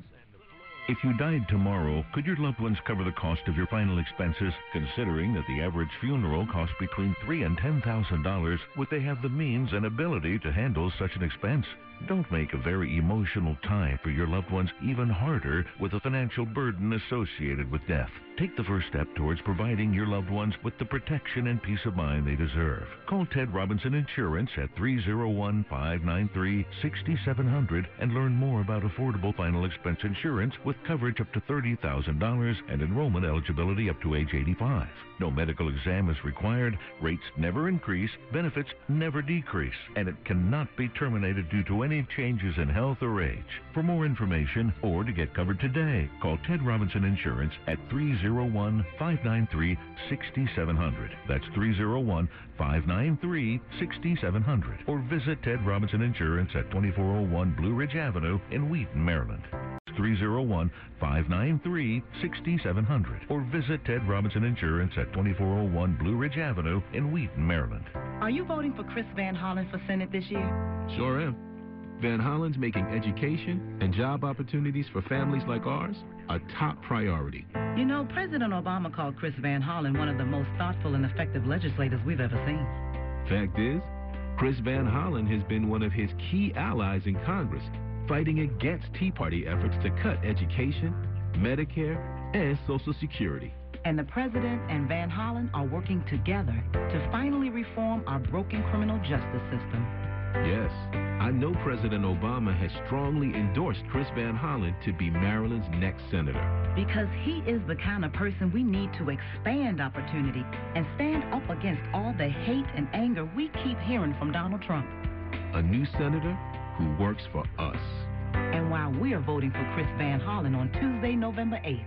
If you died tomorrow, could your loved ones cover the cost of your final expenses? Considering that the average funeral costs between three and ten thousand dollars, would they have the means and ability to handle such an expense? Don't make a very emotional time for your loved ones even harder with the financial burden associated with death. Take the first step towards providing your loved ones with the protection and peace of mind they deserve. Call Ted Robinson Insurance at three oh one, five nine three, six seven zero zero and learn more about affordable final expense insurance with coverage up to thirty thousand dollars and enrollment eligibility up to age eighty-five. No medical exam is required, rates never increase, benefits never decrease, and it cannot be terminated due to any changes in health or age. For more information or to get covered today, call Ted Robinson Insurance at three oh one, five nine three, six seven zero zero. That's three oh one, five nine three, six seven zero zero. Or visit Ted Robinson Insurance at twenty-four oh one Blue Ridge Avenue in Wheaton, Maryland. three oh one, five nine three, six seven zero zero. Or visit Ted Robinson Insurance at twenty-four oh one Blue Ridge Avenue in Wheaton, Maryland. Are you voting for Chris Van Hollen for Senate this year? Sure am. Van Hollen's making education and job opportunities for families like ours a top priority. You know, President Obama called Chris Van Hollen one of the most thoughtful and effective legislators we've ever seen. Fact is, Chris Van Hollen has been one of his key allies in Congress, fighting against Tea Party efforts to cut education, Medicare, and Social Security. And the President and Van Hollen are working together to finally reform our broken criminal justice system. Yes, I know President Obama has strongly endorsed Chris Van Hollen to be Maryland's next senator. Because he is the kind of person we need to expand opportunity and stand up against all the hate and anger we keep hearing from Donald Trump. A new senator who works for us. And while we're voting for Chris Van Hollen on Tuesday, November eighth.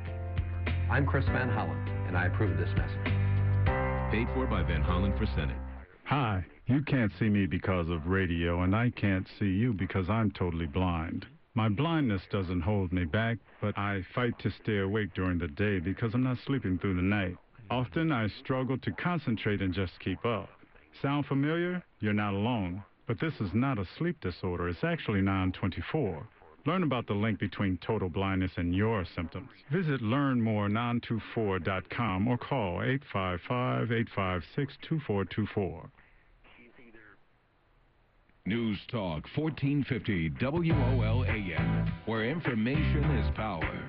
I'm Chris Van Hollen, and I approve of this message. Paid for by Van Hollen for Senate. Hi, you can't see me because of radio, and I can't see you because I'm totally blind. My blindness doesn't hold me back, but I fight to stay awake during the day because I'm not sleeping through the night. Often I struggle to concentrate and just keep up. Sound familiar? You're not alone. But this is not a sleep disorder. It's actually nine twenty-four. Learn about the link between total blindness and your symptoms. Visit learn more nine two four dot com or call eight five five, eight five six, two four two four. News Talk fourteen fifty W O L A M, where information is power.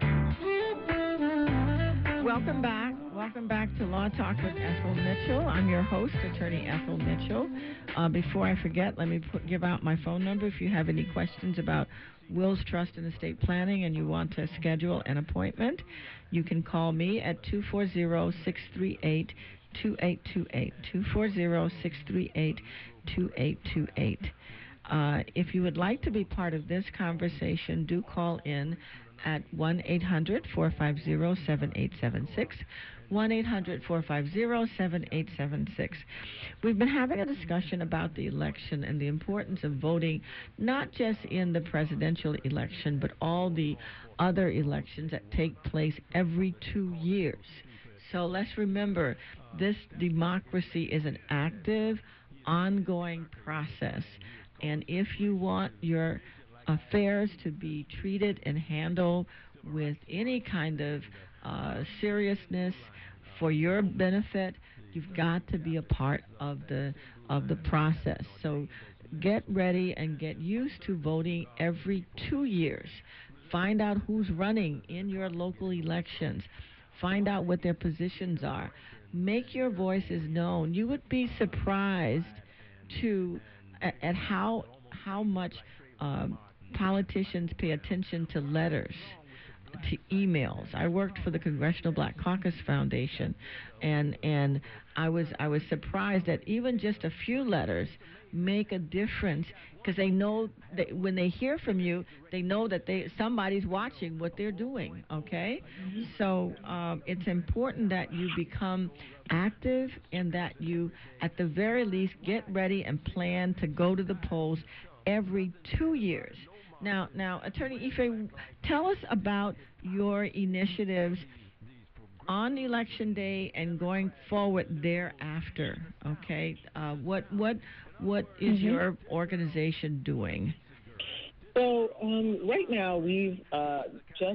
Welcome back. Welcome back to Law Talk with Ethel Mitchell. I'm your host, Attorney Ethel Mitchell. Uh, before I forget, let me put, give out my phone number if you have any questions about wills, trust, and estate planning and you want to schedule an appointment. You can call me at two four zero, six three eight, two eight two eight, two four zero, six three eight, two eight two eight. Uh, if you would like to be part of this conversation, do call in at one eight hundred, four five zero, seven eight seven six, one eight hundred, four five zero, seven eight seven six. We've been having a discussion about the election and the importance of voting, not just in the presidential election, but all the other elections that take place every two years. So let's remember, this democracy is an active, ongoing process. And if you want your affairs to be treated and handled with any kind of uh, seriousness for your benefit, you've got to be a part of the of the process. So get ready and get used to voting every two years. Find out who's running in your local elections. Find out what their positions are. Make your voices known. You would be surprised to at, at how how much um, politicians pay attention to letters. to emails. I worked for the Congressional Black Caucus Foundation, and and I was I was surprised that even just a few letters make a difference, because they know that when they hear from you, they know that they somebody's watching what they're doing. Okay, mm-hmm. so um, it's important that you become active and that you, at the very least, get ready and plan to go to the polls every two years. Now, now, Attorney Ife, tell us about your initiatives on Election Day and going forward thereafter. Okay, uh, what what what is mm-hmm. your organization doing? So um, right now we've uh, just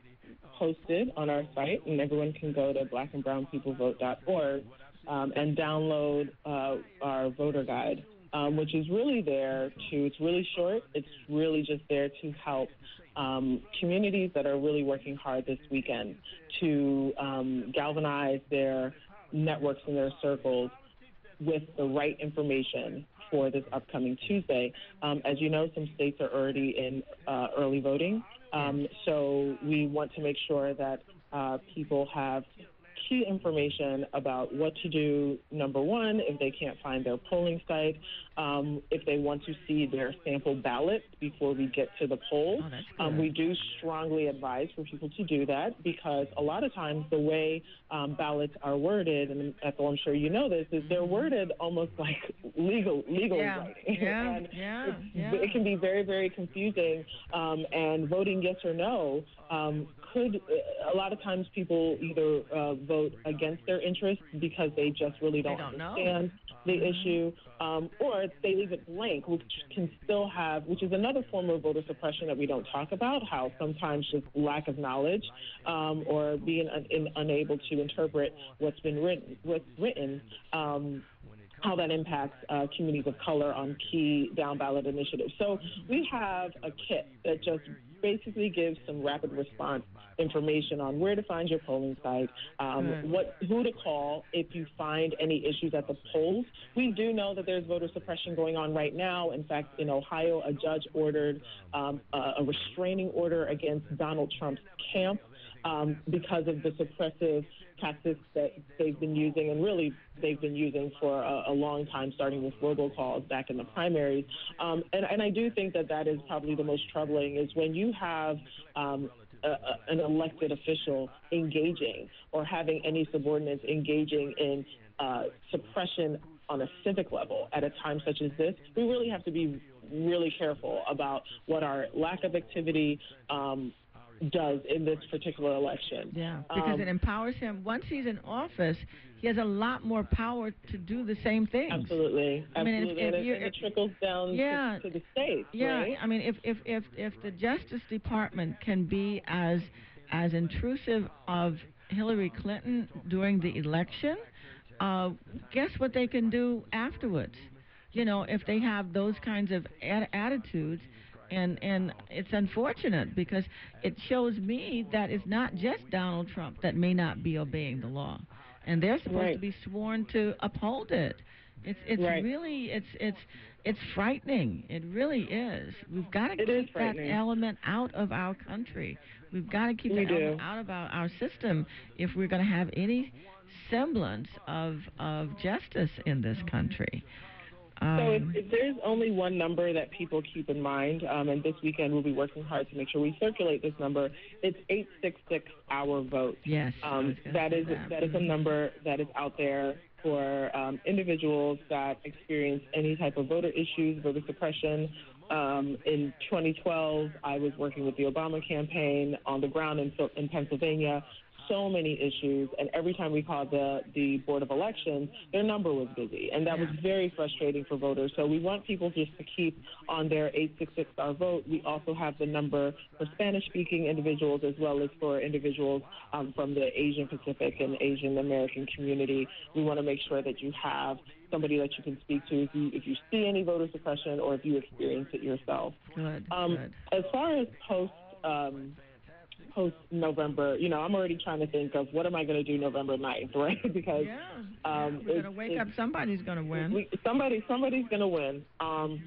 posted on our site, and everyone can go to black and brown people vote dot org um, and download uh, our voter guide. Um, which is really there to, it's really short, it's really just there to help um, communities that are really working hard this weekend to um, galvanize their networks and their circles with the right information for this upcoming Tuesday. Um, as you know, some states are already in uh, early voting, um, so we want to make sure that uh, people have key information about what to do, number one, if they can't find their polling site, um, if they want to see their sample ballot before we get to the polls. Oh, um, we do strongly advise for people to do that, because a lot of times the way um, ballots are worded, and Ethel, I'm sure you know this, is they're worded almost like legal legal yeah. writing. Yeah. and yeah. it's, yeah. It can be very, very confusing, um, and voting yes or no um, could, a lot of times people either uh, vote against their interests because they just really don't, don't understand know. the mm-hmm. issue, um, or they leave it blank, which can still have, which is another form of voter suppression that we don't talk about, how sometimes just lack of knowledge um, or being un- in, unable to interpret what's been written, what's written um, how that impacts uh, communities of color on key down-ballot initiatives. So we have a kit that just basically gives some rapid response information on where to find your polling site, um, mm. what who to call if you find any issues at the polls. We do know that there's voter suppression going on right now. In fact, in Ohio, a judge ordered um, a, a restraining order against Donald Trump's camp um, because of the suppressive tactics that they've been using, and really they've been using for a, a long time, starting with robocalls back in the primaries. Um, and, and I do think that that is probably the most troubling, is when you have um, a, a, an elected official engaging or having any subordinates engaging in uh, suppression on a civic level at a time such as this. We really have to be really careful about what our lack of activity um, does in this particular election. Yeah, because um, it empowers him. Once he's in office, he has a lot more power to do the same things. Absolutely. I mean, absolutely. if, if and, you, it, and it trickles down yeah, to, to the states, yeah, right? I mean, if, if, if, if the Justice Department can be as as intrusive of Hillary Clinton during the election, uh, guess what they can do afterwards? You know, if they have those kinds of ad- attitudes, And and it's unfortunate, because it shows me that it's not just Donald Trump that may not be obeying the law, and they're supposed right. to be sworn to uphold it. It's it's right. really it's it's it's frightening. It really is. We've got to it keep that element out of our country. We've got to keep we that do. element out of our, our system if we're going to have any semblance of of justice in this country. Um, so if, if there's only one number that people keep in mind, um, and this weekend we'll be working hard to make sure we circulate this number, it's eight six six our vote. Yes. Um, that is that. that is a number that is out there for um, individuals that experience any type of voter issues, voter suppression. Um, in twenty twelve, I was working with the Obama campaign on the ground in, in Pennsylvania. So many issues, and every time we called the, the Board of Elections, their number was busy, and that yeah. was very frustrating for voters. So we want people just to keep on their eight six six our vote. We also have the number for Spanish-speaking individuals, as well as for individuals um, from the Asian Pacific and Asian American community. We want to make sure that you have somebody that you can speak to if you if you see any voter suppression or if you experience it yourself. Good. Um, good. As far as post. Um, post-November, you know, I'm already trying to think of what am I going to do November ninth, right? Because yeah, um, yeah. we're going to wake up, somebody's going to win. We, somebody, somebody's going to win. Um,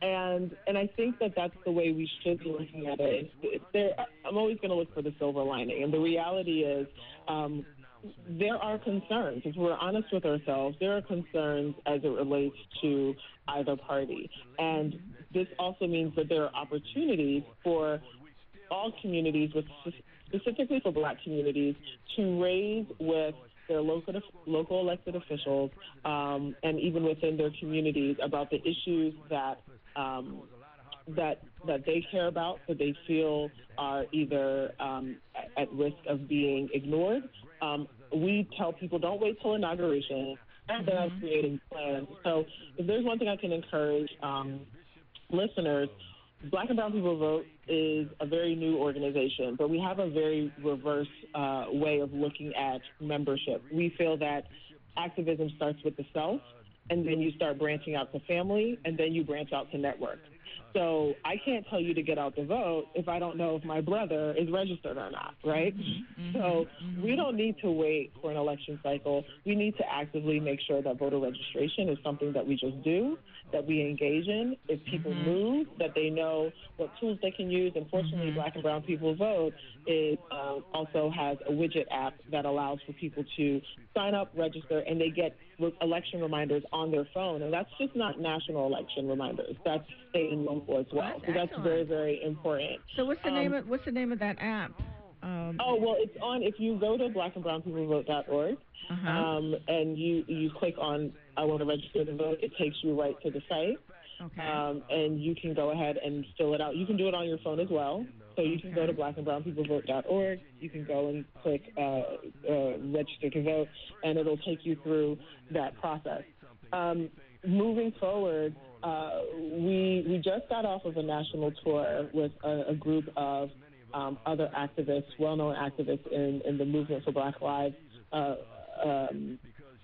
and and I think that that's the way we should be looking at it. It's there, I'm always going to look for the silver lining, and the reality is um, there are concerns. If we're honest with ourselves, there are concerns as it relates to either party, and this also means that there are opportunities for all communities, with specifically for Black communities, to raise with their local local elected officials um, and even within their communities about the issues that um, that that they care about, that they feel are either um, at, at risk of being ignored. Um, we tell people, don't wait till inauguration, and then mm-hmm. creating plans. So if there's one thing I can encourage um, listeners, Black and Brown People Vote is a very new organization, but we have a very reverse uh, way of looking at membership. We feel that activism starts with the self, and then you start branching out to family, and then you branch out to network. So I can't tell you to get out to vote if I don't know if my brother is registered or not, right? Mm-hmm, so mm-hmm. we don't need to wait for an election cycle. We need to actively make sure that voter registration is something that we just do, that we engage in. If people mm-hmm. move, that they know what tools they can use. And fortunately, mm-hmm. Black and Brown People Vote is, uh, also has a widget app that allows for people to sign up, register, and they get re- election reminders on their phone. And that's just not national election reminders. That's state and local as well. That's so that's excellent. very, very important. So what's the um, name of what's the name of that app? Um, oh, well, it's on, if you go to black and brown people vote dot org, uh-huh. um, and you, you click on I want to register to vote, it takes you right to the site. Okay. Um, and you can go ahead and fill it out. You can do it on your phone as well. So you can okay. go to black and brown people vote dot org. You can go and click uh, uh, register to vote, and it'll take you through that process. Um, moving forward, uh, we we just got off of a national tour with a, a group of um, other activists, well-known activists in, in the Movement for Black Lives uh, um,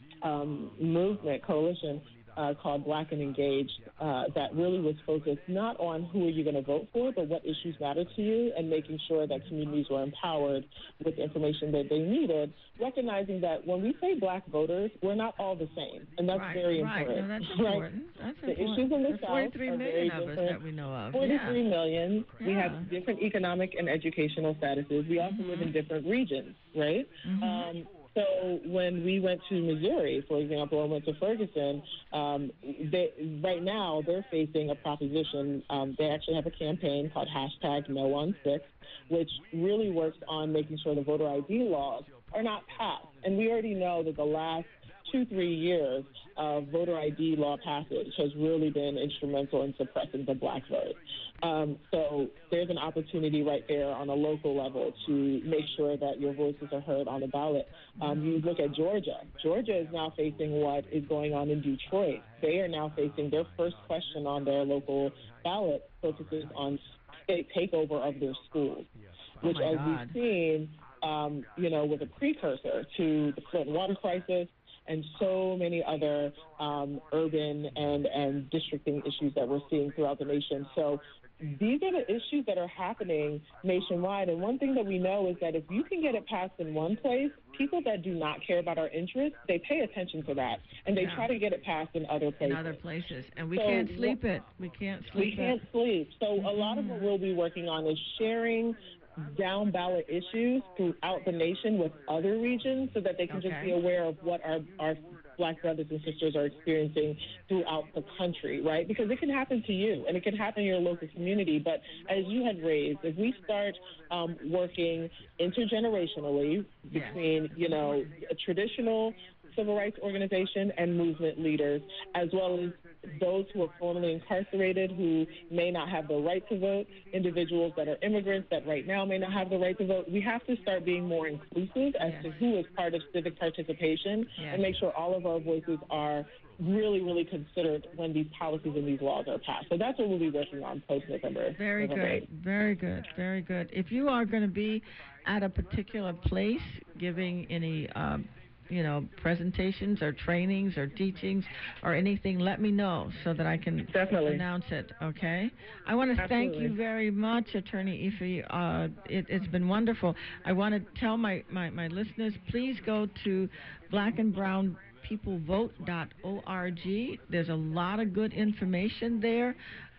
um, movement coalition. Uh, called Black and Engaged, uh, that really was focused not on who are you going to vote for, but what issues matter to you, and making sure that communities were empowered with the information that they needed, recognizing that when we say Black voters, we're not all the same, and that's right, very right. important. No, that's right? important. That's the important. issues in the There's South forty-three are million very of us different. that we know of. forty-three yeah. million. Yeah. We have different economic and educational statuses. We also mm-hmm. live in different regions, right? Mm-hmm. Um, So when we went to Missouri, for example, and went to Ferguson, um, they, right now they're facing a proposition. Um, they actually have a campaign called hashtag No on Six, which really works on making sure the voter I D laws are not passed. And we already know that the last two, three years of voter I D law passage has really been instrumental in suppressing the Black vote. Um, so there's an opportunity right there on a local level to make sure that your voices are heard on the ballot. Um, you look at Georgia. Georgia is now facing what is going on in Detroit. They are now facing their first question on their local ballot focuses on state takeover of their schools, which, oh as God. we've seen, um, you know, was a precursor to the Flint water crisis and so many other um, urban and, and districting issues that we're seeing throughout the nation. So these are the issues that are happening nationwide. And one thing that we know is that if you can get it passed in one place, people that do not care about our interests, they pay attention to that. And they yeah. try to get it passed in other places. In other places. And we so, can't sleep it. We can't sleep We it. can't sleep. So mm-hmm. a lot of what we'll be working on is sharing down ballot issues throughout the nation with other regions so that they can okay. just be aware of what our, our Black brothers and sisters are experiencing throughout the country, right? Because it can happen to you and it can happen in your local community. But as you had raised, if we start um, working intergenerationally between, you know, a traditional civil rights organization and movement leaders, as well as those who are formerly incarcerated who may not have the right to vote, individuals that are immigrants that right now may not have the right to vote. We have to start being more inclusive as yes. to who is part of civic participation yes. and make sure all of our voices are really, really considered when these policies and these laws are passed. So that's what we'll be working on post-November. Very November good. eighth. Very good. Very good. If you are going to be at a particular place giving any um, you know, presentations or trainings or teachings or anything, let me know so that I can Definitely. announce it, okay? I want to thank you very much, Attorney Ife. Uh, it, it's been wonderful. I want to tell my, my, my listeners, please go to black and brown people vote dot org. There's a lot of good information there.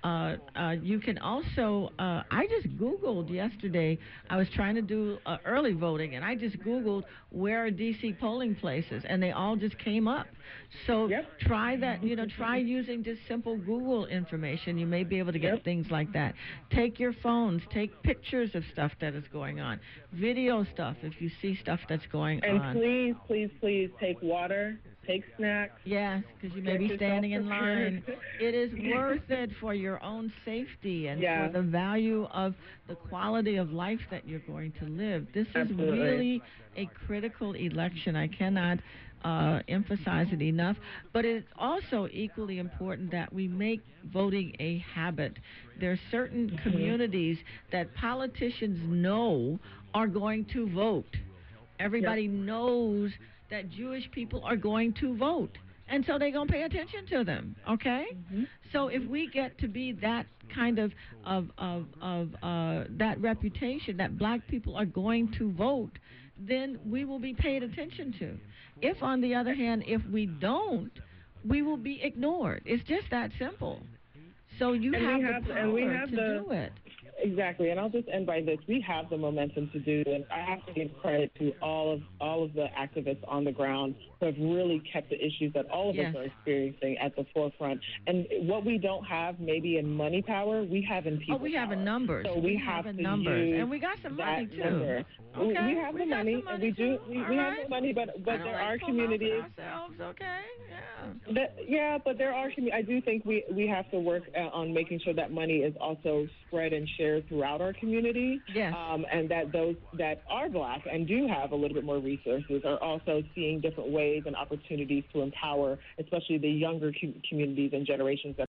Uh, uh, you can also, uh, I just Googled yesterday, I was trying to do uh, early voting, and I just Googled where are D C polling places, and they all just came up. So yep. try that, you know, try using just simple Google information. You may be able to get yep. things like that. Take your phones, take pictures of stuff that is going on, video stuff if you see stuff that's going and on. And please, please, please take water. Take snacks. Yes, because you may be standing in line. It is worth it for your own safety and yeah. for the value of the quality of life that you're going to live. This Absolutely. is really a critical election. I cannot uh, emphasize it enough. But it's also equally important that we make voting a habit. There are certain mm-hmm. communities that politicians know are going to vote. Everybody yep. knows that Jewish people are going to vote, and so they're going to pay attention to them, okay? Mm-hmm. So if we get to be that kind of, of, of, of uh, that reputation that black people are going to vote, then we will be paid attention to. If, on the other hand, if we don't, we will be ignored. It's just that simple. So you and have, have the power and we have to the, do it. Exactly, and I'll just end by this. We have the momentum to do, and I have to give credit to all of all of the activists on the ground who have really kept the issues that all of yes. us are experiencing at the forefront. And what we don't have, maybe in money power, we have in people Oh, we have power. in numbers. So we, we have, have in to numbers, use and we got some money too. Number. Okay, we, we have we the money, money, and we do. We, we right. have the money, but but there like are communities. Ourselves, okay, yeah. That, yeah, but there are. I do think we we have to work uh, on making sure that money is also spread and shared throughout our community. Yes. Um, and that those that are black and do have a little bit more resources are also seeing different ways and opportunities to empower, especially the younger com- communities and generations that